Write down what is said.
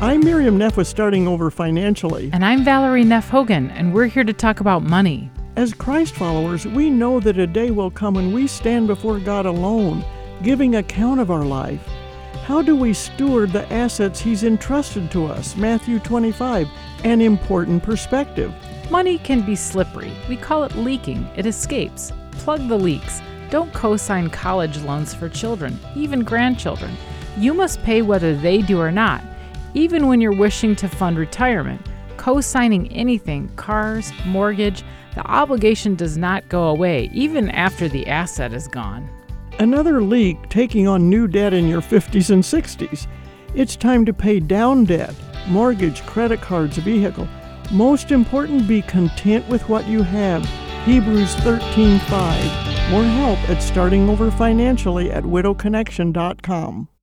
I'm Miriam Neff with Starting Over Financially. And I'm Valerie Neff Hogan, and we're here to talk about money. As Christ followers, we know that a day will come when we stand before God alone, giving account of our life. How do we steward the assets He's entrusted to us? Matthew 25, an important perspective. Money can be slippery. We call it leaking. It escapes. Plug the leaks. Don't co-sign college loans for children, even grandchildren. You must pay whether they do or not. Even when you're wishing to fund retirement, co-signing anything, cars, mortgage, the obligation does not go away, even after the asset is gone. Another leak, taking on new debt in your 50s and 60s. It's time to pay down debt, mortgage, credit cards, vehicle. Most important, be content with what you have. Hebrews 13:5. More help at Starting Over Financially at widowconnection.com.